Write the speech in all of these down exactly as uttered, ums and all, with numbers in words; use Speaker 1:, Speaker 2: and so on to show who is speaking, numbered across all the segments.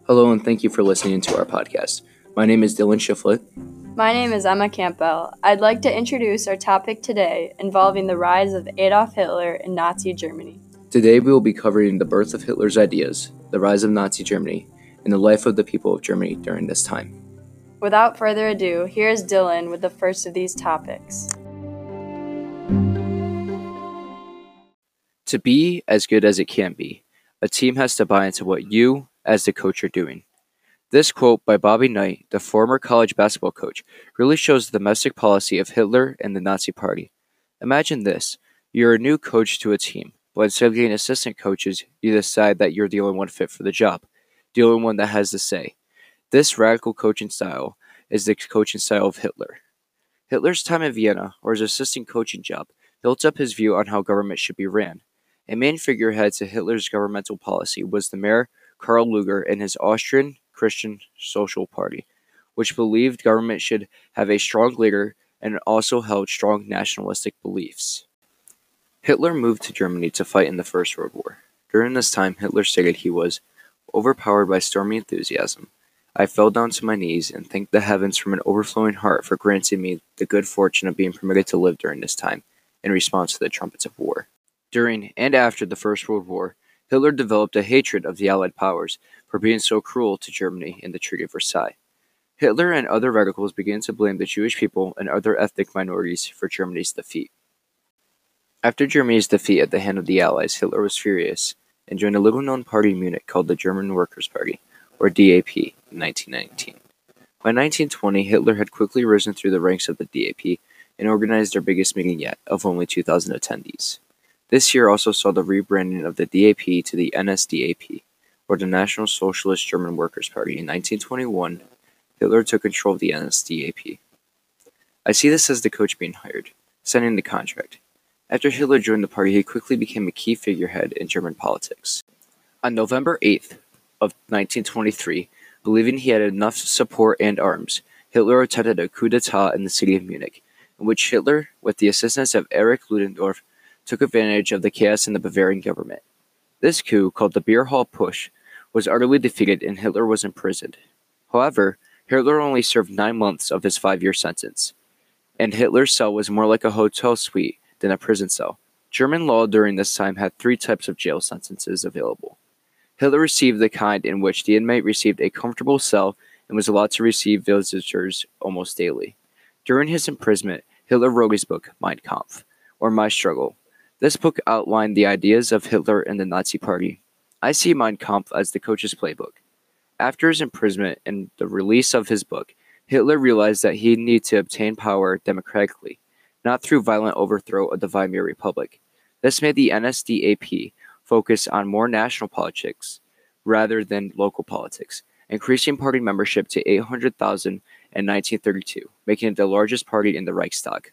Speaker 1: Hello, and thank you for listening to our podcast. My name is Dylan Shiflett.
Speaker 2: My name is Emma Campbell. I'd like to introduce our topic today involving the rise of Adolf Hitler in Nazi Germany.
Speaker 1: Today we will be covering the birth of Hitler's ideas, the rise of Nazi Germany, and the life of the people of Germany during this time.
Speaker 2: Without further ado, here's Dylan with the first of these topics.
Speaker 1: To be as good as it can be, a team has to buy into what you, as the coach, are doing. This quote by Bobby Knight, the former college basketball coach, really shows the domestic policy of Hitler and the Nazi Party. Imagine this: you're a new coach to a team, but instead of getting assistant coaches, you decide that you're the only one fit for the job, the only one that has the say. This radical coaching style is the coaching style of Hitler. Hitler's time in Vienna, or his assistant coaching job, built up his view on how government should be ran. A main figurehead to Hitler's governmental policy was the mayor Karl Lueger and his Austrian Christian Social Party, which believed government should have a strong leader and also held strong nationalistic beliefs. Hitler moved to Germany to fight in the First World War. During this time, Hitler stated he was overpowered by stormy enthusiasm. I fell down to my knees and thanked the heavens from an overflowing heart for granting me the good fortune of being permitted to live during this time, in response to the trumpets of war. During and after the First World War, Hitler developed a hatred of the Allied powers for being so cruel to Germany in the Treaty of Versailles. Hitler and other radicals began to blame the Jewish people and other ethnic minorities for Germany's defeat. After Germany's defeat at the hand of the Allies, Hitler was furious and joined a little-known party in Munich called the German Workers' Party, or D A P, in nineteen nineteen. By nineteen twenty, Hitler had quickly risen through the ranks of the D A P and organized their biggest meeting yet, of only two thousand attendees. This year also saw the rebranding of the D A P to the N S D A P, or the National Socialist German Workers' Party. In nineteen twenty-one, Hitler took control of the N S D A P. I see this as the coach being hired, signing the contract. After Hitler joined the party, he quickly became a key figurehead in German politics. On November eighth of nineteen twenty-three, believing he had enough support and arms, Hitler attempted a coup d'etat in the city of Munich, in which Hitler, with the assistance of Erich Ludendorff, took advantage of the chaos in the Bavarian government. This coup, called the Beer Hall Putsch, was utterly defeated and Hitler was imprisoned. However, Hitler only served nine months of his five-year sentence, and Hitler's cell was more like a hotel suite than a prison cell. German law during this time had three types of jail sentences available. Hitler received the kind in which the inmate received a comfortable cell and was allowed to receive visitors almost daily. During his imprisonment, Hitler wrote his book, Mein Kampf, or My Struggle. This book outlined the ideas of Hitler and the Nazi Party. I see Mein Kampf as the coach's playbook. After his imprisonment and the release of his book, Hitler realized that he needed to obtain power democratically, not through violent overthrow of the Weimar Republic. This made the N S D A P focus on more national politics rather than local politics, increasing party membership to eight hundred thousand in nineteen thirty-two, making it the largest party in the Reichstag.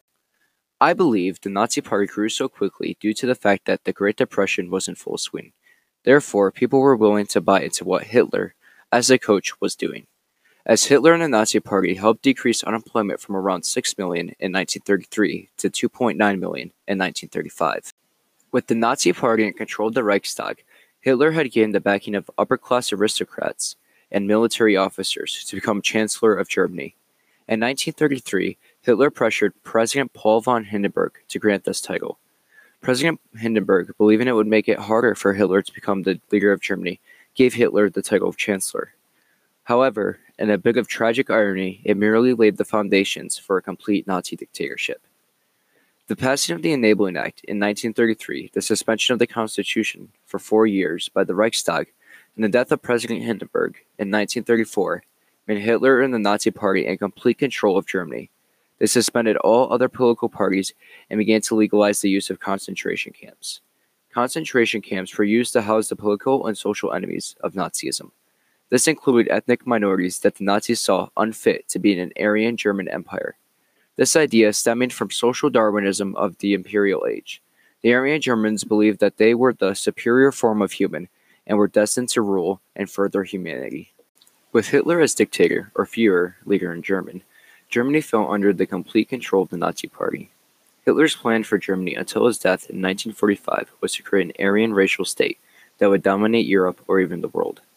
Speaker 1: I believe the Nazi Party grew so quickly due to the fact that the Great Depression was in full swing. Therefore, people were willing to buy into what Hitler, as a coach, was doing. As Hitler and the Nazi Party helped decrease unemployment from around six million in nineteen thirty-three to two point nine million in nineteen thirty-five. With the Nazi Party in control of the Reichstag, Hitler had gained the backing of upper-class aristocrats and military officers to become Chancellor of Germany. In nineteen thirty-three, Hitler pressured President Paul von Hindenburg to grant this title. President Hindenburg, believing it would make it harder for Hitler to become the leader of Germany, gave Hitler the title of Chancellor. However, in a bit of tragic irony, it merely laid the foundations for a complete Nazi dictatorship. The passing of the Enabling Act in nineteen thirty-three, the suspension of the Constitution for four years by the Reichstag, and the death of President Hindenburg in nineteen thirty-four made Hitler and the Nazi Party in complete control of Germany. They suspended all other political parties and began to legalize the use of concentration camps. Concentration camps were used to house the political and social enemies of Nazism. This included ethnic minorities that the Nazis saw unfit to be in an Aryan German empire. This idea stemming from social Darwinism of the imperial age. The Aryan Germans believed that they were the superior form of human and were destined to rule and further humanity. With Hitler as dictator, or Führer, leader in German, Germany fell under the complete control of the Nazi Party. Hitler's plan for Germany until his death in nineteen forty-five was to create an Aryan racial state that would dominate Europe or even the world.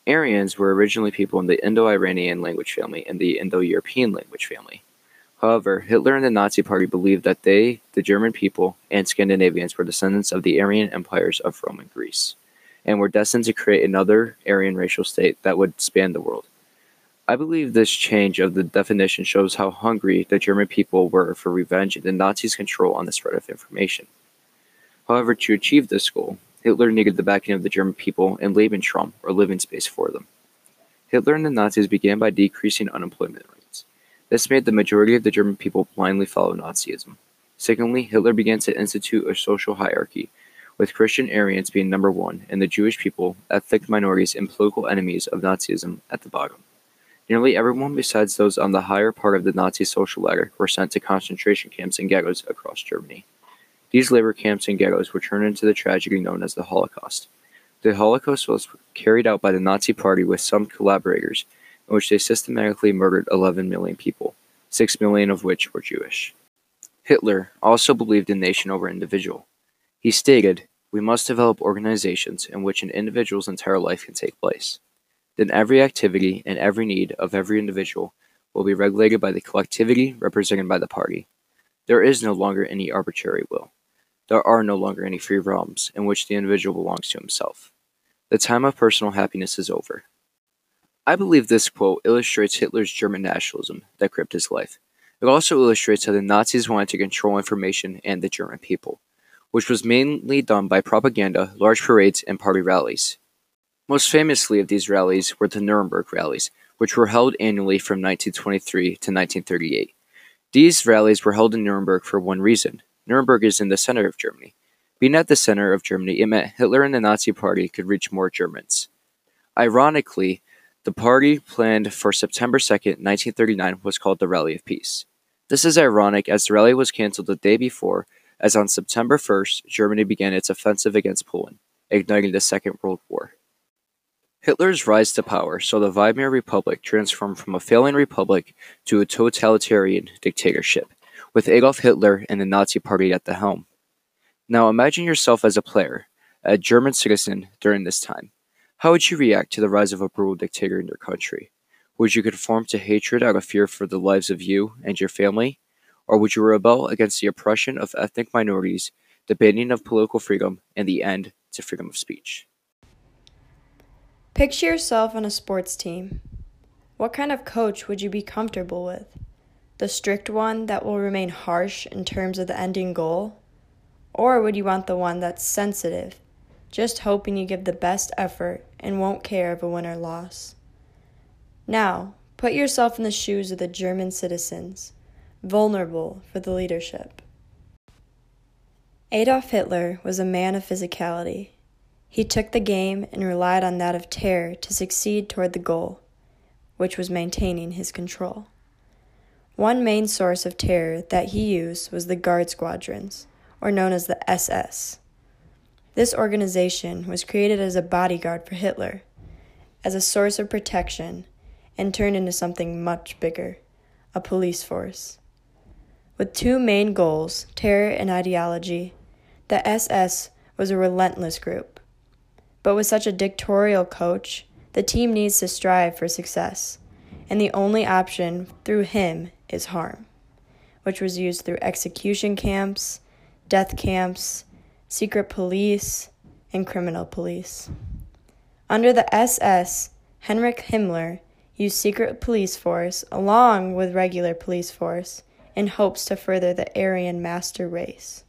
Speaker 1: Aryans were originally people in the Indo-Iranian language family and the Indo-European language family. However, Hitler and the Nazi Party believed that they, the German people, and Scandinavians were descendants of the Aryan empires of Rome and Greece, and were destined to create another Aryan racial state that would span the world. I believe this change of the definition shows how hungry the German people were for revenge and the Nazis' control on the spread of information. However, to achieve this goal, Hitler needed the backing of the German people and Lebensraum, or living space, for them. Hitler and the Nazis began by decreasing unemployment rates. This made the majority of the German people blindly follow Nazism. Secondly, Hitler began to institute a social hierarchy, with Christian Aryans being number one and the Jewish people, ethnic minorities, and political enemies of Nazism at the bottom. Nearly everyone besides those on the higher part of the Nazi social ladder were sent to concentration camps and ghettos across Germany. These labor camps and ghettos were turned into the tragedy known as the Holocaust. The Holocaust was carried out by the Nazi Party with some collaborators, in which they systematically murdered eleven million people, six million of which were Jewish. Hitler also believed in nation over individual. He stated, "We must develop organizations in which an individual's entire life can take place. Then every activity and every need of every individual will be regulated by the collectivity represented by the party. There is no longer any arbitrary will. There are no longer any free realms in which the individual belongs to himself. The time of personal happiness is over." I believe this quote illustrates Hitler's German nationalism that gripped his life. It also illustrates how the Nazis wanted to control information and the German people, which was mainly done by propaganda, large parades, and party rallies. Most famously of these rallies were the Nuremberg rallies, which were held annually from nineteen twenty-three to nineteen thirty-eight. These rallies were held in Nuremberg for one reason. Nuremberg is in the center of Germany. Being at the center of Germany, it meant Hitler and the Nazi Party could reach more Germans. Ironically, the party planned for September second, nineteen thirty-nine was called the Rally of Peace. This is ironic as the rally was cancelled the day before, as on September first, Germany began its offensive against Poland, igniting the Second World War. Hitler's rise to power saw the Weimar Republic transform from a failing republic to a totalitarian dictatorship, with Adolf Hitler and the Nazi Party at the helm. Now imagine yourself as a player, a German citizen during this time. How would you react to the rise of a brutal dictator in your country? Would you conform to hatred out of fear for the lives of you and your family? Or would you rebel against the oppression of ethnic minorities, the banning of political freedom, and the end to freedom of speech?
Speaker 2: Picture yourself on a sports team. What kind of coach would you be comfortable with? The strict one that will remain harsh in terms of the ending goal? Or would you want the one that's sensitive, just hoping you give the best effort and won't care of a win or loss? Now, put yourself in the shoes of the German citizens, vulnerable for the leadership. Adolf Hitler was a man of physicality. He took the game and relied on that of terror to succeed toward the goal, which was maintaining his control. One main source of terror that he used was the Guard Squadrons, or known as the S S. This organization was created as a bodyguard for Hitler, as a source of protection, and turned into something much bigger, a police force. With two main goals, terror and ideology, the S S was a relentless group. But with such a dictatorial coach, the team needs to strive for success, and the only option through him is harm, which was used through execution camps, death camps, secret police, and criminal police. Under the S S, Heinrich Himmler used secret police force along with regular police force in hopes to further the Aryan master race.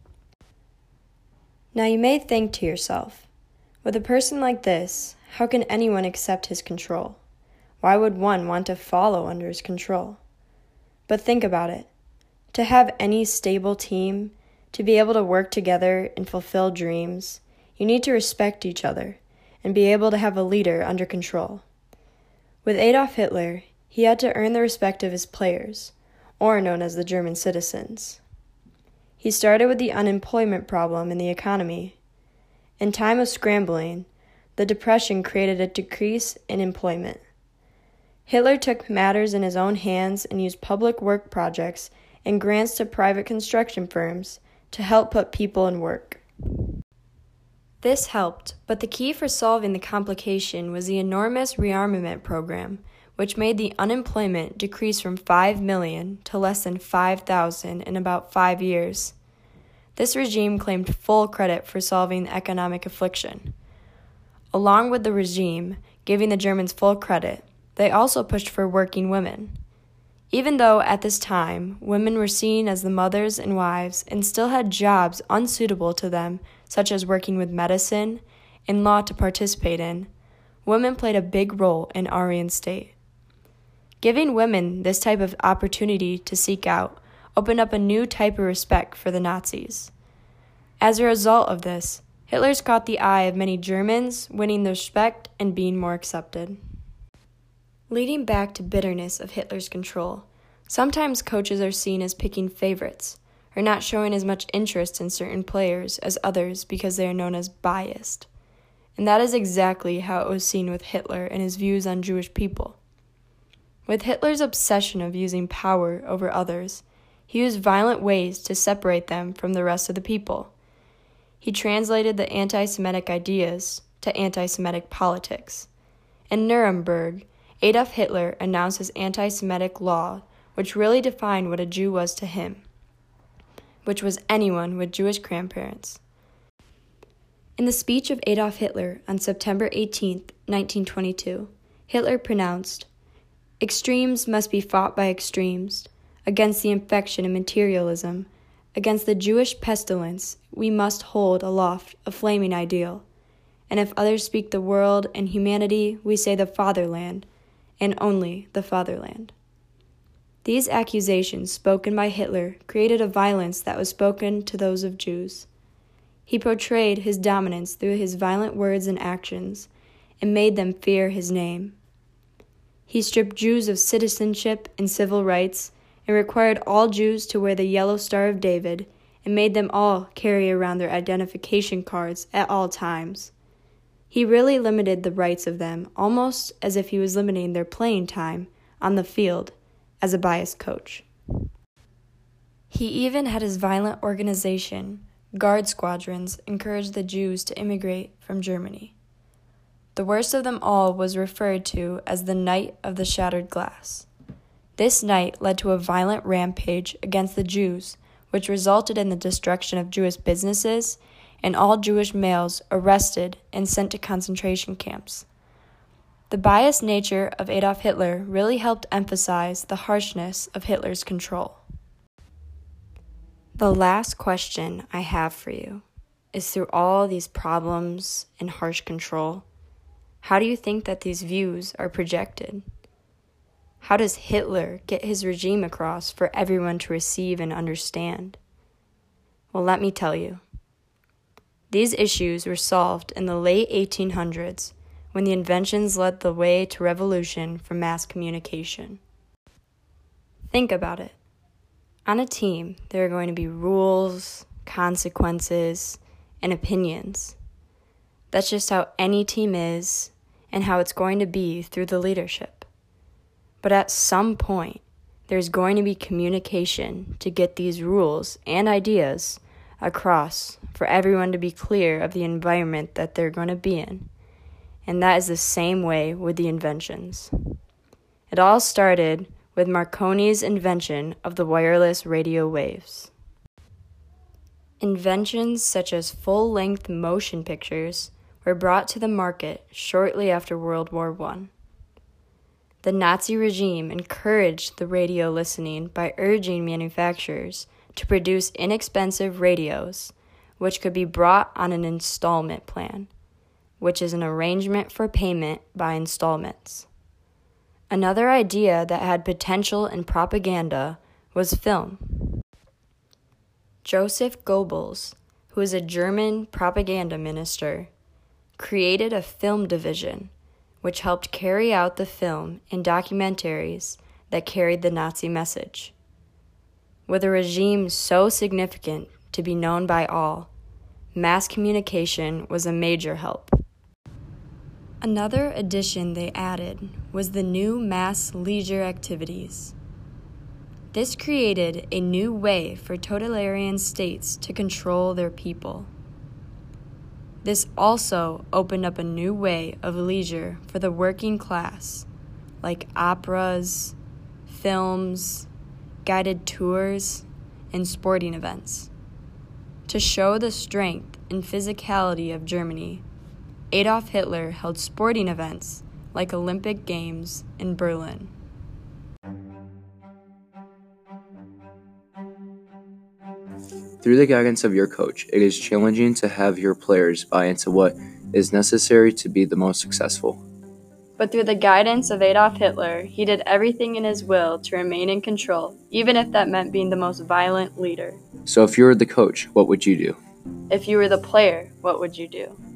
Speaker 2: Now you may think to yourself, with a person like this, how can anyone accept his control? Why would one want to follow under his control? But think about it. To have any stable team, to be able to work together and fulfill dreams, you need to respect each other and be able to have a leader under control. With Adolf Hitler, he had to earn the respect of his players, or known as the German citizens. He started with the unemployment problem in the economy. In time of scrambling, the Depression created a decrease in employment. Hitler took matters in his own hands and used public work projects and grants to private construction firms to help put people in work. This helped, but the key for solving the complication was the enormous rearmament program, which made the unemployment decrease from five million to less than five thousand in about five years. This regime claimed full credit for solving the economic affliction. Along with the regime giving the Germans full credit, they also pushed for working women. Even though at this time women were seen as the mothers and wives and still had jobs unsuitable to them, such as working with medicine and law to participate in, women played a big role in Aryan state. Giving women this type of opportunity to seek out opened up a new type of respect for the Nazis. As a result of this, Hitler's caught the eye of many Germans, winning their respect and being more accepted. Leading back to bitterness of Hitler's control, sometimes coaches are seen as picking favorites, or not showing as much interest in certain players as others because they are known as biased. And that is exactly how it was seen with Hitler and his views on Jewish people. With Hitler's obsession of using power over others, he used violent ways to separate them from the rest of the people. He translated the anti-Semitic ideas to anti-Semitic politics. In Nuremberg, Adolf Hitler announced his anti-Semitic law, which really defined what a Jew was to him, which was anyone with Jewish grandparents. In the speech of Adolf Hitler on September eighteenth, nineteen twenty-two, Hitler pronounced, "Extremes must be fought by extremes. Against the infection of materialism, against the Jewish pestilence, we must hold aloft a flaming ideal. And if others speak the world and humanity, we say the fatherland, and only the fatherland." These accusations spoken by Hitler created a violence that was spoken to those of Jews. He portrayed his dominance through his violent words and actions, and made them fear his name. He stripped Jews of citizenship and civil rights, and required all Jews to wear the yellow Star of David, and made them all carry around their identification cards at all times. He really limited the rights of them, almost as if he was limiting their playing time on the field as a biased coach. He even had his violent organization, Guard Squadrons, encourage the Jews to immigrate from Germany. The worst of them all was referred to as the Night of the Shattered Glass. This night led to a violent rampage against the Jews, which resulted in the destruction of Jewish businesses and all Jewish males arrested and sent to concentration camps. The biased nature of Adolf Hitler really helped emphasize the harshness of Hitler's control. The last question I have for you is, through all these problems and harsh control, how do you think that these views are projected? How does Hitler get his regime across for everyone to receive and understand? Well, let me tell you. These issues were solved in the late eighteen hundreds when the inventions led the way to revolution for mass communication. Think about it. On a team, there are going to be rules, consequences, and opinions. That's just how any team is and how it's going to be through the leadership. But at some point, there's going to be communication to get these rules and ideas across for everyone to be clear of the environment that they're going to be in. And that is the same way with the inventions. It all started with Marconi's invention of the wireless radio waves. Inventions such as full-length motion pictures were brought to the market shortly after World War One. The Nazi regime encouraged the radio listening by urging manufacturers to produce inexpensive radios, which could be bought on an installment plan, which is an arrangement for payment by installments. Another idea that had potential in propaganda was film. Joseph Goebbels, who was a German propaganda minister, created a film division which helped carry out the film and documentaries that carried the Nazi message. With a regime so significant to be known by all, mass communication was a major help. Another addition they added was the new mass leisure activities. This created a new way for totalitarian states to control their people. This also opened up a new way of leisure for the working class, like operas, films, guided tours, and sporting events. To show the strength and physicality of Germany, Adolf Hitler held sporting events like Olympic Games in Berlin.
Speaker 1: Through the guidance of your coach, it is challenging to have your players buy into what is necessary to be the most successful.
Speaker 2: But through the guidance of Adolf Hitler, he did everything in his will to remain in control, even if that meant being the most violent leader.
Speaker 1: So if you were the coach, what would you do?
Speaker 2: If you were the player, what would you do?